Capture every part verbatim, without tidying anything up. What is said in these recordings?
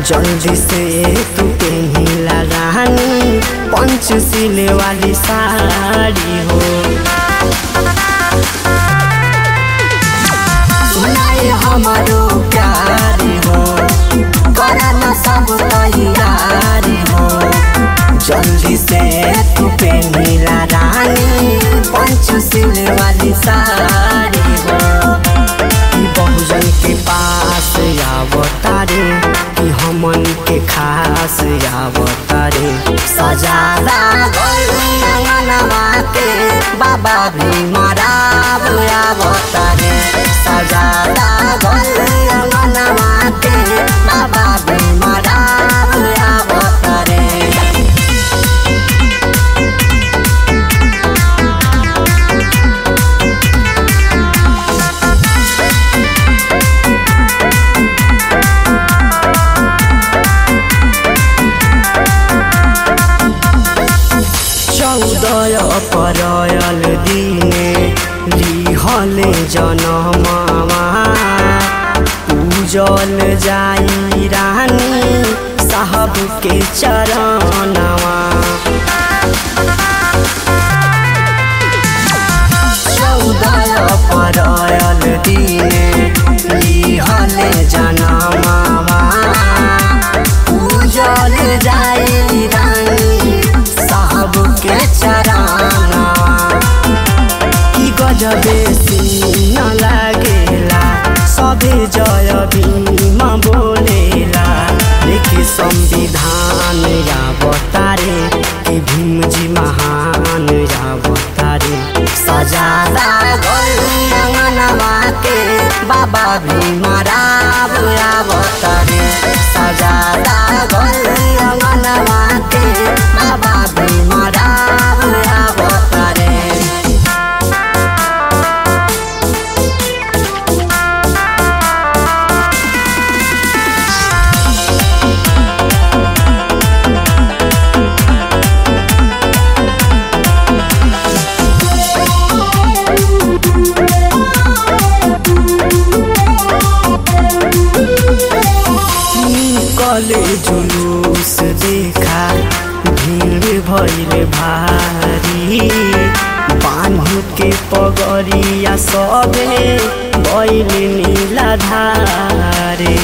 जल्दी से तू पहनी रानी पंचशील वाली साड़ी हो। सुनाए हमारो प्यारी हो, करना सब तैयारी हो। जल्दी से तू पहनी रानी पंचशील वाली साड़ी हो। बहुजन के पास आवतारे कि हमन के खास आवतारे। सजादा गलवा के बाबा भी मराब आवतारे। सजादा गलवा के बाबा भी मराब आवतारे। चौदह अप्रैल दिने लिहले जनमवा। पूजल जाई रानी साहब के चरणवा। चौदह अप्रैल दिने लिहले जनमवा। पूजल जाई रानी साहब के चरणवा। की गजबे सीन लागेला, सभे जय भीम बोलेला। लेके संविधान आवतारे कि भीम जी महान आवतारे। सजादा गलवा के बाबा भी मराब आवतारे। सजादा गलवा के बाबा भी मराब आवतारे। निकले जुलूस देखा भीड़ भइल भारी। बांध के पगड़िया सबे भइल नीलाधारे।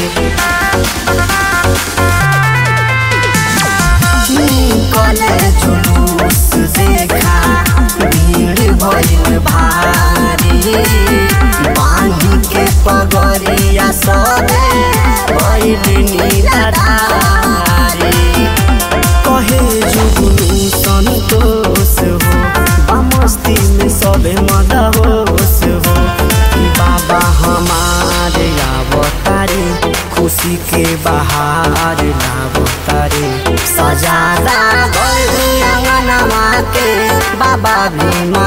निकले जुलूस देखा भीड़ भइल भारी। बांध के पगड़िया सबे भइल नीलाधारे। कहे जुगनू संतोष हो, बामस्ती में सबे मदहोश हो। बाबा हमारे आवतारे खुशी के बहार लावतारे। सजादा गलवा के बाबा भी